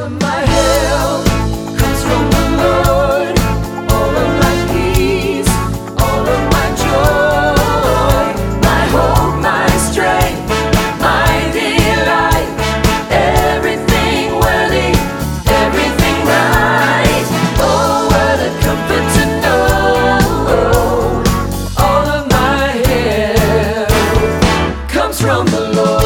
of my help comes from the Lord. All of my peace, all of my joy, my hope, my strength, my delight, everything worthy, everything right. Oh, what a comfort to know all of my help comes from the Lord.